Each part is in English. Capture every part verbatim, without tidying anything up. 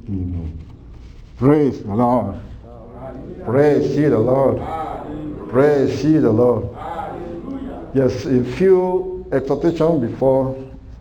Amen. Praise the Lord. Praise ye the Lord. Praise ye the Lord. Yes, a few exhortations before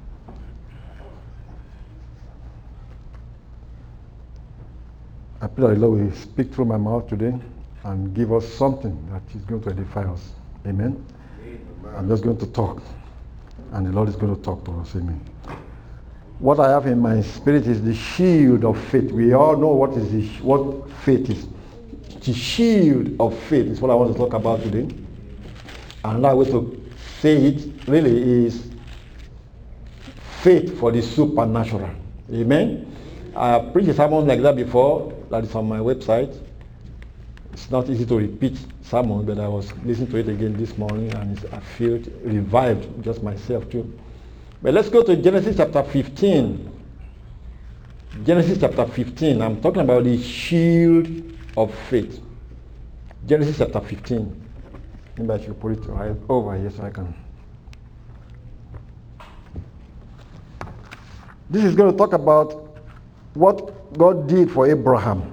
I pray that the Lord will speak through my mouth today and give us something that is going to edify us. Amen. Amen. I'm just going to talk, and the Lord is going to talk to us. Amen. What I have in my spirit is the shield of faith. We all know what is the, what faith is. The shield of faith is what I want to talk about today. Another way to say it really is faith for the supernatural. Amen. I preached a sermon like that before. That is on my website. It's not easy to repeat sermon, but I was listening to it again this morning, and I feel revived, just myself too. But let's go to Genesis chapter fifteen. Genesis chapter fifteen. I'm talking about the shield of faith. Genesis chapter fifteen. Maybe I should put it right over here so I can. This is going to talk about what God did for Abraham.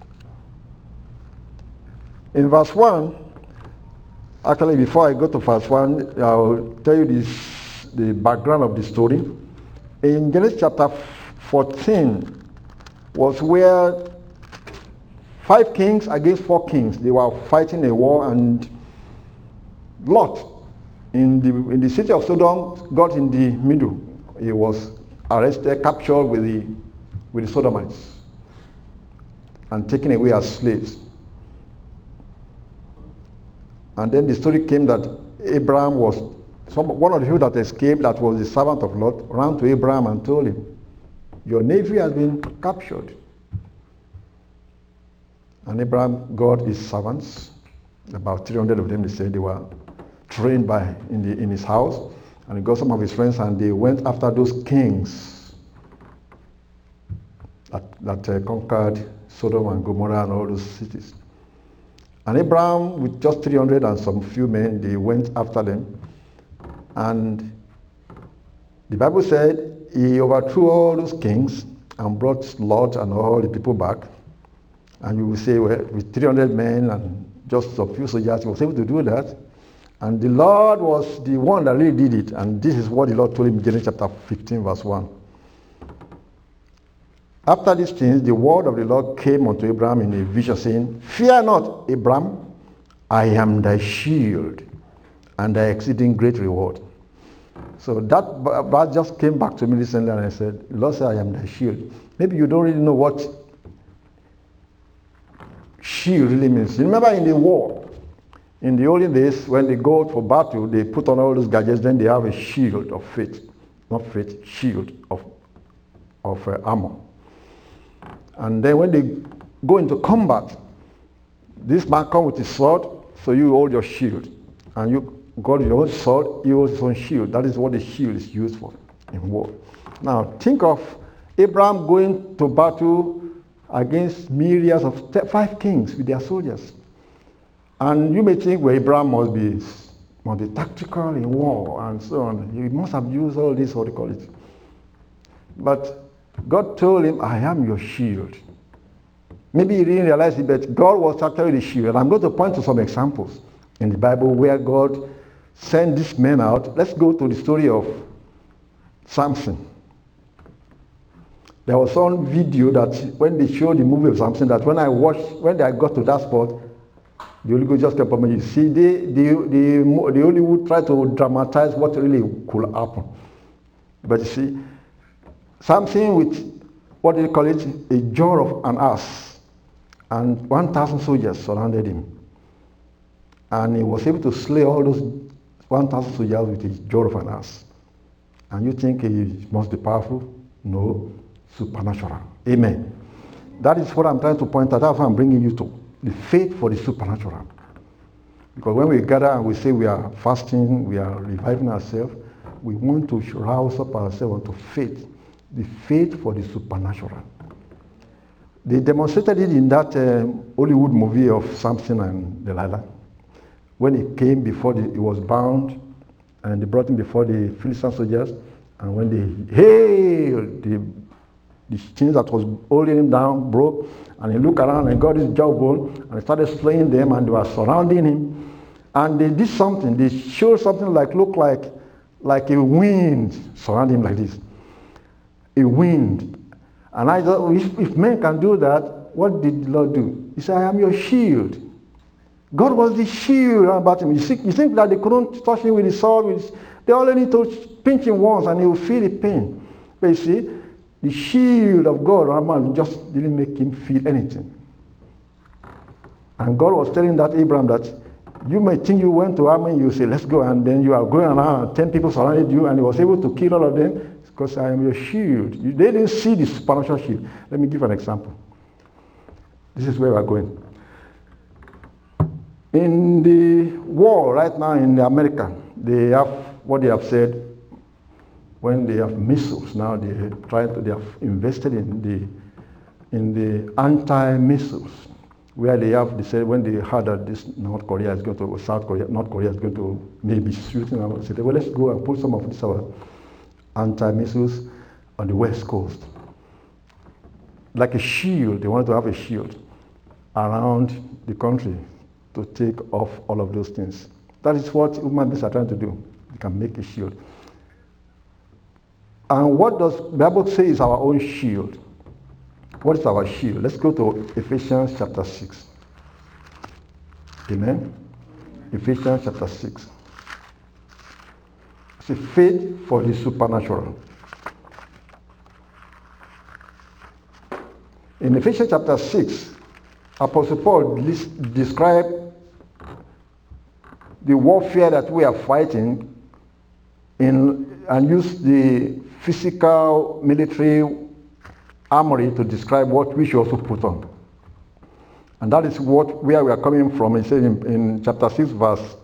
In verse one, actually before I go to verse one, I'll tell you this, the background of the story. In Genesis chapter fourteen was where five kings against four kings, they were fighting a war, and Lot in the, in the city of Sodom got in the middle. He was arrested, captured with the with the Sodomites and taken away as slaves. And then the story came that Abraham was, some, one of the people that escaped, that was the servant of Lot, ran to Abraham and told him, your nephew has been captured. And Abraham got his servants, about three hundred of them, they said they were trained by in, the, in his house, and he got some of his friends, and they went after those kings that, that uh, conquered Sodom and Gomorrah and all those cities. And Abraham, with just three hundred and some few men, they went after them. And the Bible said he overthrew all those kings and brought Lot and all the people back. And you will say, well, with three hundred men and just a few soldiers, he was able to do that. And the Lord was the one that really did it. And this is what the Lord told him in Genesis chapter fifteen, verse one. After these things, the word of the Lord came unto Abraham in a vision, saying, fear not, Abraham, I am thy shield and thy exceeding great reward. So that verse just came back to me recently, and I said, the Lord said, I am thy shield. Maybe you don't really know what shield really means. You remember in the war, in the olden days, when they go for battle, they put on all those gadgets, then they have a shield of faith. Not faith, shield of, of uh, armor. And then when they go into combat, this man comes with his sword, so you hold your shield. And you got your own sword, you hold his own shield. That is what the shield is used for in war. Now think of Abraham going to battle against myriads of five kings with their soldiers. And you may think, well, Abraham must be, must be tactical in war and so on. He must have used all this, what do you call it. But God told him, I am your shield. Maybe he didn't realize it, but God was actually the shield. And I'm going to point to some examples in the Bible where God sent these men out. Let's go to the story of Samson. There was some video that when they showed the movie of Samson, that when I watched, when I got to that spot, the Holy Ghost just kept on me. You see, they, they, they, the Hollywood tried to dramatize what really could happen. But you see, Samson with, what do you call it, a jaw of an ass, and one thousand soldiers surrounded him. And he was able to slay all those one thousand soldiers with a jaw of an ass. And you think he must be powerful? No, supernatural. Amen. That is what I'm trying to point out. That's what I'm bringing you to. The faith for the supernatural. Because when we gather and we say we are fasting, we are reviving ourselves, we want to rouse up ourselves into faith. The faith for the supernatural. They demonstrated it in that um, Hollywood movie of Samson and Delilah. When he came before, the, he was bound, and they brought him before the Philistine soldiers, and when they hailed the The chains that was holding him down broke, and he looked around and got his jawbone, and he started slaying them, and they were surrounding him. And they did something. They showed something like, looked like, like a wind surrounding him like this. A wind. And I thought, if, if men can do that, what did the Lord do? He said, I am your shield. God was the shield about him. You think, you think that they couldn't touch him with the sword? With his, they only need to pinch him once and he will feel the pain. But you see, the shield of God just didn't make him feel anything. And God was telling that Abraham that you may think you went to army, you say, let's go, and then you are going around and ten people surrounded you, and he was able to kill all of them because I am your shield. You, they didn't see the supernatural shield. Let me give an example. This is where we are going. In the war right now in America, they have what they have said when they have missiles. Now they try to, they have invested in the in the anti-missiles, where they have, they said when they heard that this North Korea is going to, South Korea, North Korea is going to maybe shooting, and they said, well, let's go and put some of these our anti-missiles on the West Coast. Like a shield, they wanted to have a shield around the country to take off all of those things. That is what human beings are trying to do. They can make a shield. And what does the Bible say is our own shield? What is our shield? Let's go to Ephesians chapter six. Amen? Ephesians chapter six. It's a faith for the supernatural. In Ephesians chapter six, Apostle Paul described the warfare that we are fighting in, and use the physical military armory to describe what we should also put on. And that is what where we are coming from. He says in, in chapter six, verse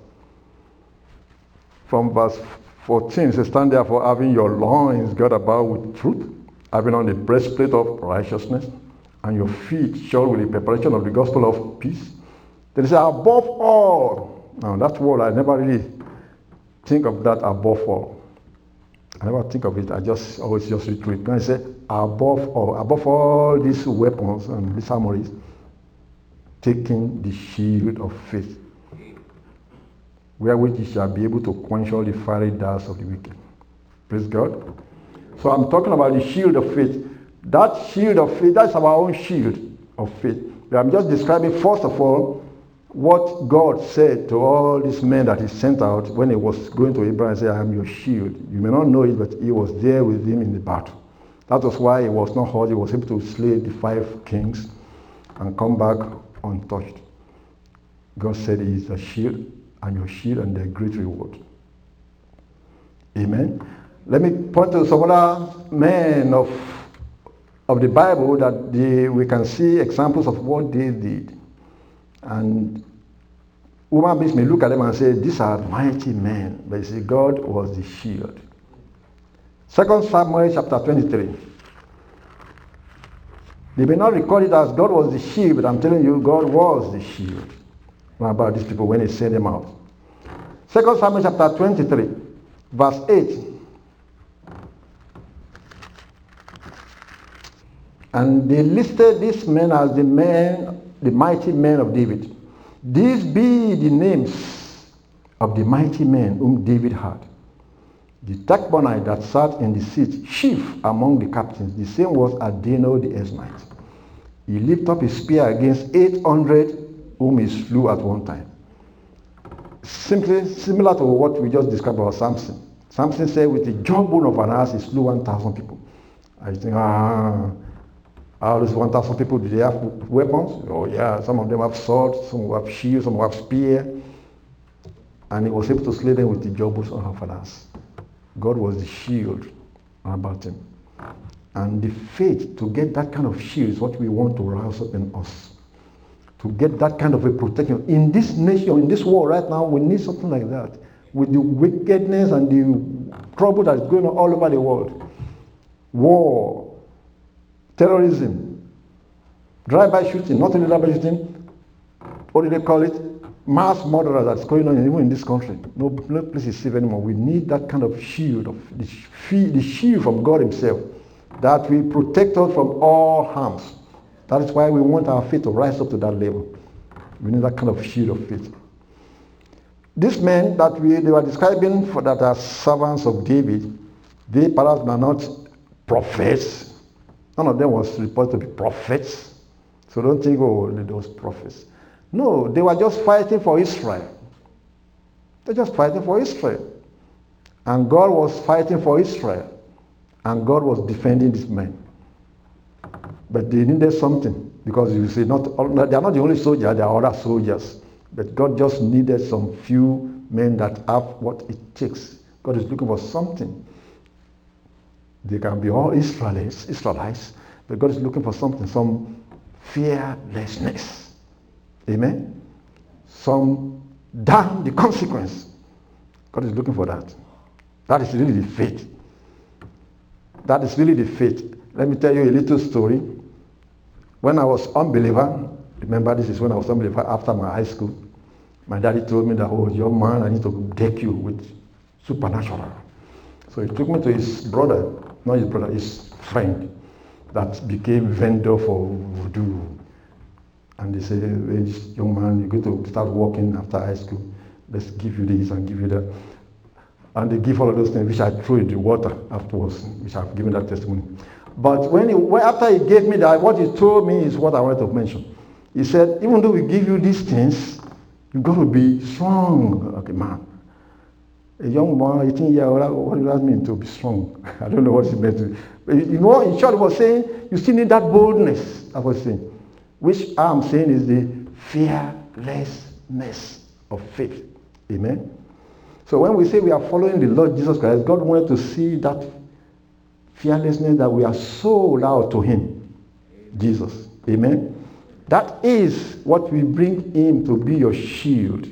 from verse fourteen, it says, stand therefore having your loins girt about with truth, having on the breastplate of righteousness, and your feet shod with the preparation of the gospel of peace. Then he says, above all. Now that word, I never really think of that above all. I never think of it. I just always just read through it. When I say above all, above all these weapons and these armories, taking the shield of faith, wherewith you shall be able to quench all the fiery darts of the wicked. Praise God. So I'm talking about the shield of faith. That shield of faith, that's our own shield of faith. I'm just describing, first of all, what God said to all these men that he sent out when he was going to Abraham and said, I am your shield. You may not know it, but he was there with him in the battle. That was why he was not hurt. He was able to slay the five kings and come back untouched. God said he is a shield, and your shield, and their great reward. Amen. Let me point to some other men of, of the Bible that they, we can see examples of what they did. And human beings may look at them and say, these are mighty men. But you see, God was the shield. Second Samuel chapter twenty-three. They may not record it as God was the shield, but I'm telling you, God was the shield. What about these people when he sent them out? Second Samuel chapter twenty-three, verse eight. And they listed these men as the men, the mighty men of David. These be the names of the mighty men whom David had. The Tachmonite that sat in the seat, chief among the captains, the same was Adeno the Esnite. He lifted up his spear against eight hundred whom he slew at one time. Simply similar to what we just described about Samson. Samson said with the jawbone of an ass he slew one thousand people. I think, ah, all those one thousand people, do they have weapons? Oh yeah, some of them have swords, some have shields, some have spear. And he was able to slay them with the jawbone of an ass. God was the shield about him. And the faith to get that kind of shield is what we want to rouse up in us. To get that kind of a protection. In this nation, in this world right now, we need something like that. With the wickedness and the trouble that is going on all over the world. War, terrorism, drive-by shooting, not only drive-by shooting, what do they call it? Mass murder that's going on even in this country. No, no place is safe anymore. We need that kind of shield, of the, the shield from God himself that will protect us from all harms. That is why we want our faith to rise up to that level. We need that kind of shield of faith. These men that we they were describing for that are servants of David, they perhaps were not prophets. None of them was reported to be prophets. So don't think, oh, those prophets. No, they were just fighting for Israel. They're just fighting for Israel. And God was fighting for Israel. And God was defending these men. But they needed something. Because you see, not they are not the only soldiers, there are other soldiers. But God just needed some few men that have what it takes. God is looking for something. They can be all Israelites, Israelites, but God is looking for something, some fearlessness. Amen? Some damn the consequence. God is looking for that. That is really the faith. That is really the faith. Let me tell you a little story. When I was unbeliever, remember this is when I was unbeliever after my high school, my daddy told me that, oh, young man, I need to deck you with supernatural. So he took me to his brother, not his brother, his friend, that became vendor for voodoo. And they said, hey, young man, you're going to start working after high school. Let's give you this and give you that. And they give all of those things, which I threw in the water afterwards, which I've given that testimony. But when he, after he gave me that, what he told me is what I wanted to mention. He said, even though we give you these things, you've got to be strong. Okay, man. A young boy, eighteen years old, what does that mean to be strong? I don't know what it meant to. But you know, in short, he was saying, you still need that boldness, I was saying. Which I'm saying is the fearlessness of faith. Amen? So when we say we are following the Lord Jesus Christ, God wanted to see that fearlessness that we are sold out to Him, Jesus. Amen? That is what will bring Him to be your shield.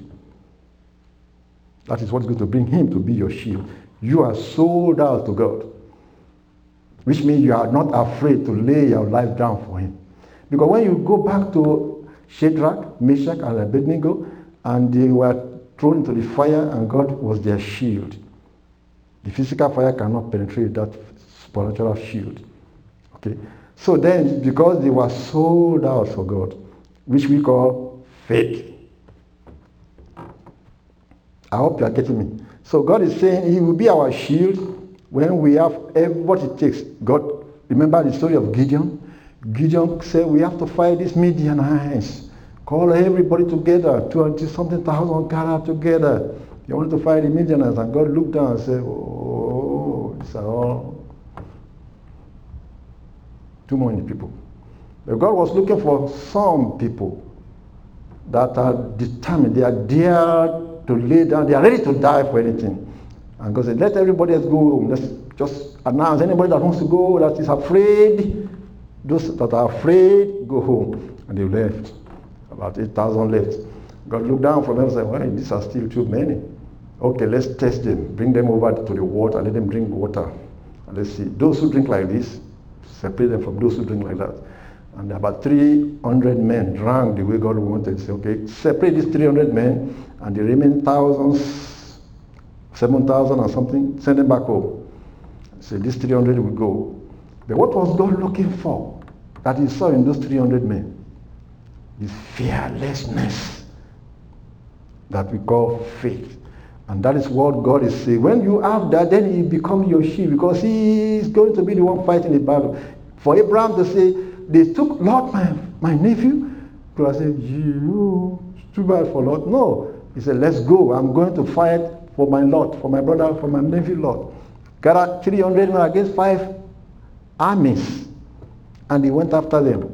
That is what's going to bring Him to be your shield. You are sold out to God, which means you are not afraid to lay your life down for Him. Because when you go back to Shadrach, Meshach, and Abednego, and they were thrown into the fire, and God was their shield. The physical fire cannot penetrate that supernatural shield. Okay? So then, because they were sold out for God, which we call faith. I hope you are getting me. So God is saying He will be our shield when we have what it takes. God, remember the story of Gideon? Gideon said, we have to fight these Midianites. Call everybody together, twenty something thousand gathered together. They wanted to fight the Midianites, and God looked down and said, oh, these are all too many people. But God was looking for some people that are determined, they are there to lay down, they are ready to die for anything. And God said, let everybody else go home. Let's just announce anybody that wants to go, that is afraid, those that are afraid, go home. And they left. About eight thousand left. God looked down from heaven and said, well, these are still too many. Okay, let's test them. Bring them over to the water. Let them drink water. And let's see. Those who drink like this, separate them from those who drink like that. And about three hundred men drank the way God wanted. Say, okay, separate these three hundred men, and the remaining thousands, seven thousand or something, send them back home. So these three hundred will go. But what was God looking for that He saw in those three hundred men? This fearlessness that we call faith. And that is what God is saying. When you have that, then He becomes your shield, because He is going to be the one fighting the battle. For Abraham to say, they took Lot, my, my nephew. God said, you, it's too bad for Lot. No. He said, let's go. I'm going to fight for my Lot, for my brother, for my nephew Lot. Got three hundred men against five armies. And he went after them.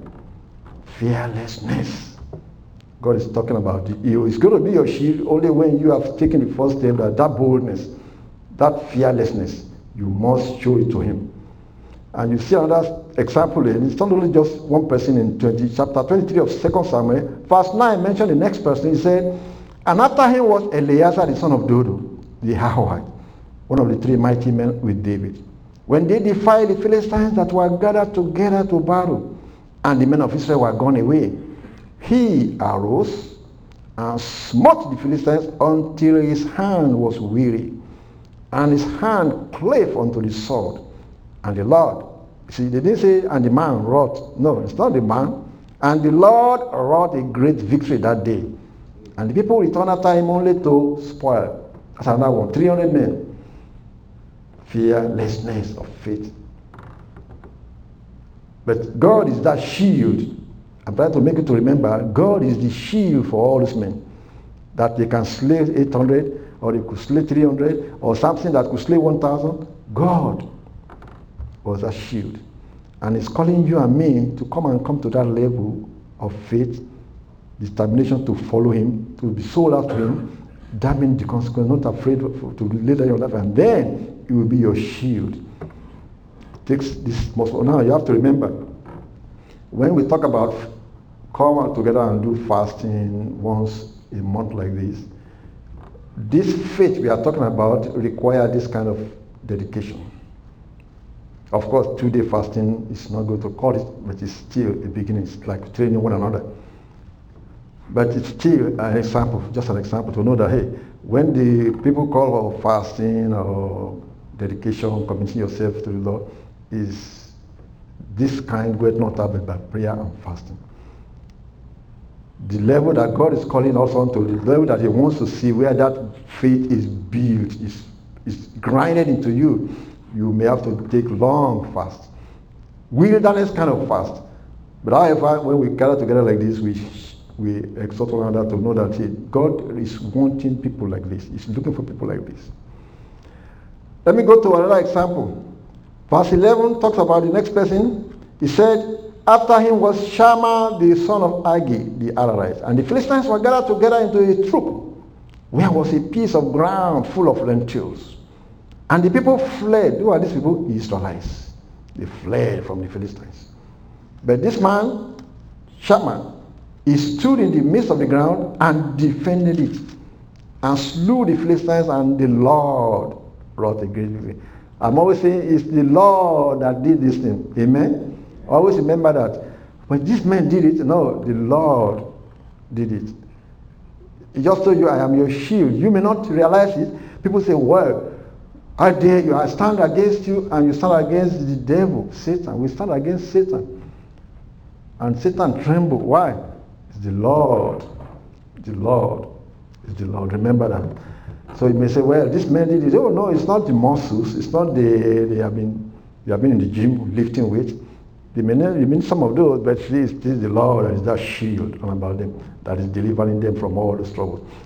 Fearlessness. God is talking about it. It's going to be your shield only when you have taken the first step, that, that boldness, that fearlessness, you must show it to Him. And you see another example, and it's not only just one person in twenty, chapter twenty-three of Second Samuel. Verse nine mentioned the next person. He said, and after him was Eleazar the son of Dodo, the Ahohite, one of the three mighty men with David. When they defied the Philistines that were gathered together to battle, and the men of Israel were gone away, he arose and smote the Philistines until his hand was weary, and his hand clave unto the sword. And the Lord See, they didn't say, and the man wrought. No, it's not the man. And the Lord wrought a great victory that day. And the people returned after him only to spoil. That's another one. three hundred men. Fearlessness of faith. But God is that shield. I'm trying to make you to remember, God is the shield for all these men. That they can slay eight hundred, or they could slay three hundred, or something that could slay one thousand. God was a shield. And He's calling you and me to come and come to that level of faith, determination to follow Him, to be sold out to Him, damning the consequence, not afraid of, to lay down your life, and then it will be your shield. It takes this muscle. Now you have to remember, when we talk about come out together and do fasting once a month like this, this faith we are talking about requires this kind of dedication. Of course, two-day fasting is not going to call it, but it's still a beginning. It's like training one another. But it's still an example, just an example to know that, hey, when the people call for fasting or dedication, committing yourself to the Lord, is this kind word not happened by prayer and fasting. The level that God is calling us on to, the level that He wants to see where that faith is built, is, is grinded into you, you may have to take long fast. Wilderness kind of fast. But however, when we gather together like this, we we exhort one another to know that hey, God is wanting people like this. He's looking for people like this. Let me go to another example. Verse eleven talks about the next person. He said, after him was Shammah, the son of Agi, the Ararite. And the Philistines were gathered together into a troop, where was a piece of ground full of lentils. And the people fled. Who are these people? The Israelites. They fled from the Philistines. But this man, Shammah, he stood in the midst of the ground and defended it, and slew the Philistines, and the Lord wrought a great victory. I'm always saying it's the Lord that did this thing. Amen? Always remember that. When this man did it, no, the Lord did it. He just told you, I am your shield. You may not realize it. People say, well, I dare you, I stand against you, and you stand against the devil, Satan. We stand against Satan. And Satan trembled. Why? It's the Lord. The Lord. It's the Lord. Remember that. So you may say, well, this man did it. Oh no, it's not the muscles. It's not the they have been they have been in the gym lifting weights. They may not, they mean some of those, but this, this is the Lord that is that shield all about them, that is delivering them from all the struggles.